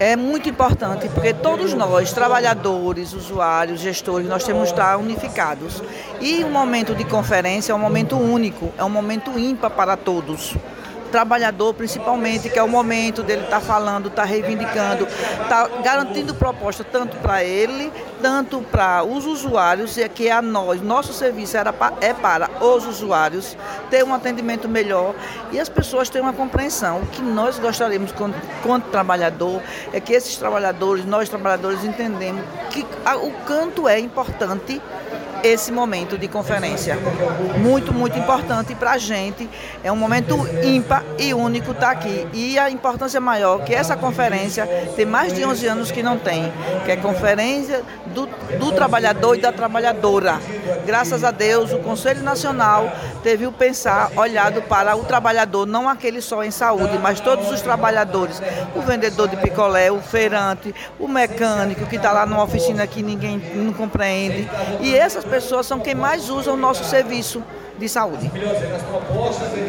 É muito importante, porque todos nós, trabalhadores, usuários, gestores, nós temos que estar unificados. E o momento de conferência é um momento único, é um momento ímpar para todos. Trabalhador, principalmente, que é o momento dele estar falando, estar reivindicando, estar garantindo proposta tanto para ele, tanto para os usuários, e que a nós, nosso serviço é para os usuários, ter um atendimento melhor e as pessoas terem uma compreensão. O que nós gostaríamos, quanto trabalhador, é que esses trabalhadores, nós trabalhadores, entendemos que o quanto é importante esse momento de conferência. Muito, muito importante para a gente. É um momento ímpar e único estar aqui. E a importância maior que essa conferência tem mais de 11 anos que não tem, que é a conferência do trabalhador e da trabalhadora. Graças a Deus, o Conselho Nacional teve o pensar, olhado para o trabalhador, não aquele só em saúde, mas todos os trabalhadores. O vendedor de picolé, o feirante, o mecânico que está lá numa oficina que ninguém não compreende. E essas pessoas são quem mais usam o nosso serviço de saúde.